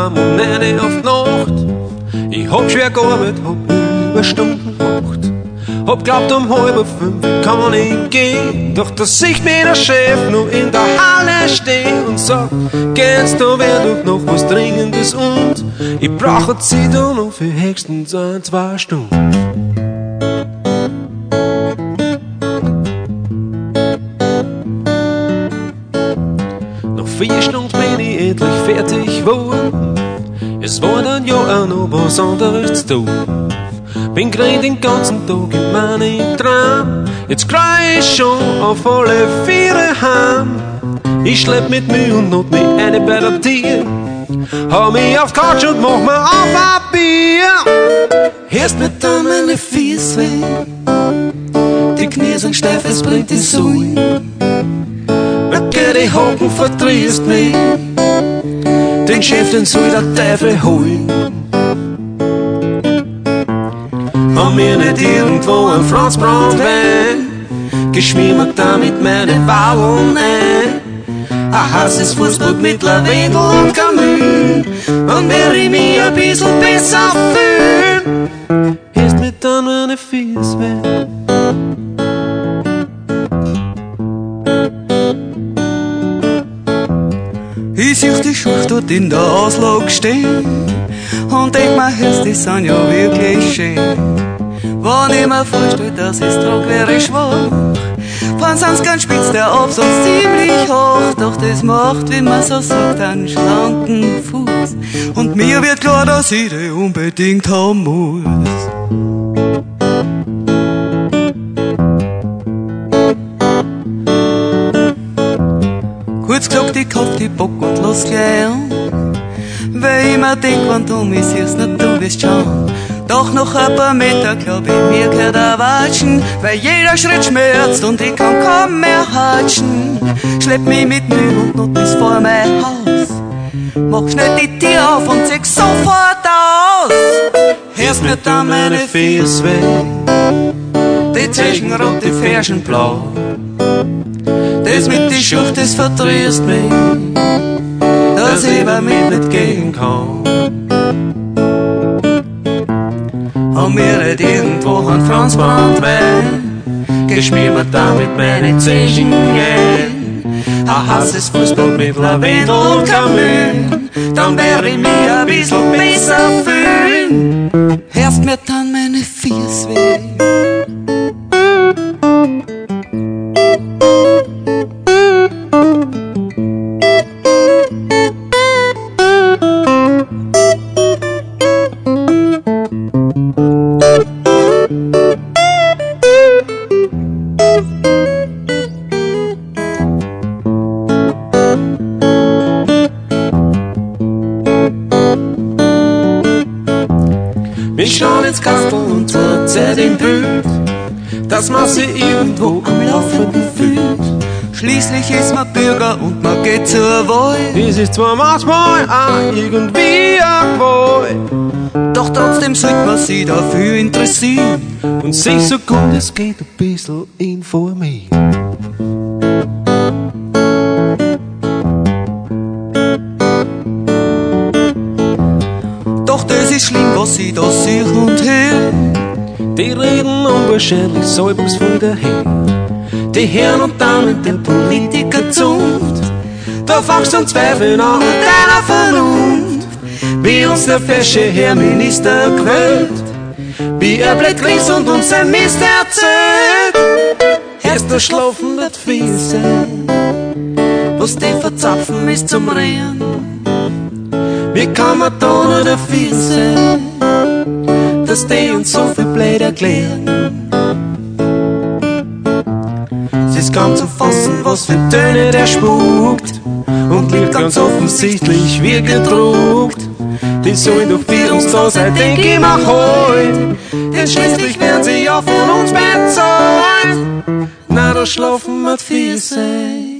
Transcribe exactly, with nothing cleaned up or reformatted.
heim und nenne auf die Nacht. Ich hab schwer gearbeitet, hab Überstunden gemacht. Hab glaubt, um halb fünf kann ich gehen. Doch da sieht mir der Chef noch in der Halle stehen und sagt, kennst du, wär doch noch was Dringendes und ich brauche sie da noch für höchstens ein, zwei Stunden. Nach vier Stunden bin ich endlich fertig geworden. Es war dann ja auch noch was anderes zu tun. Bin grad den ganzen Tag in meinem Traum. Jetzt kreu ich schon auf alle Viere heim. Ich schlepp mit Mühe und Not mich eine bei der Tier. Hau mich auf die Couch und mach mir auf ein Bier. Erst mir dann meine Fies weh. Die Knie sind steif, es bringt die Sui. Wecke die Hocken, verdrehst mich. Den Chef, den soll der Teufel holen. Haben wir nicht irgendwo ein Franzbrandwein, geschmiert damit meine Bauern ein. Ein heißes Fußbrot mit Lavendel und Kamille, und wär ich mich ein bisschen besser fühlen. Erst mit dann meine Fies weh. Ich such die Schuhe dort in der Auslage stehen und denk mir, die sind ja wirklich schön. Wenn ich mir vorstell, dass ich's trag, wär ich schwach. Von sonst ganz spitz, der Absatz ziemlich hoch. Doch das macht, wie man so sagt, einen schlanken Fuß. Und mir wird klar, dass ich den unbedingt haben muss. Kurz gesagt, ich kauf die Bock und lass gleich an. Weil ich mir denk, wenn du mich siehst, na du wirst schauen. Doch noch ein paar Meter, glaub ich, mir gehört ein Watschen, weil jeder Schritt schmerzt und ich kann kaum mehr hatschen. Schlepp mich mit Mühe und Not bis vor mein Haus. Mach schnell die Tür auf und zieh sofort aus. Erst mir dann meine Fies weh, die Zeichen rot, die Ferschen blau. Das mit die Schucht, das verdrehst mich, dass ich bei mir nicht gehen kann. Haben wir nicht irgendwo ein Franzbrandwein, geschmiert damit meine Zeichen ein. Ein heißes Fußbrot mit Lavendel und Kamille, dann wär ich mich ein bisschen besser fühlen. Erst mir dann meine Fies weh. Wir schauen ins Kastel und zurück den Bild, dass man sie irgendwo am Laufenden fühlt. Schließlich ist man Bürger und man geht zur Wahl. Es ist zwar manchmal auch irgendwie ein Qual, doch trotzdem sollte man sich dafür interessieren und sich so gut es geht ein bisschen informieren. Doch das ist schlimm, was ich da sehe und höre. Die reden unwahrscheinlich selbst von daher. Die Herren und Damen der Politiker zunft, da fangst du an Zweifeln an deiner Vernunft. Wie uns der fesche Herr Minister quält, wie er blöd grinst und uns sein Mist erzählt. Erst der Schlafen wird viel sein, was die verzapfen ist zum Rehren. Wie kann man da nur dafür sein, dass die uns so viel blöd erklären? Es ist kaum zu fassen, was für Töne der spukt und liegt ganz offensichtlich wie gedruckt. Die sollen doch für uns da sein, denk ich mir heut, denn schließlich werden sie ja von uns bezahlt. Na, da schlafen wir viel sein.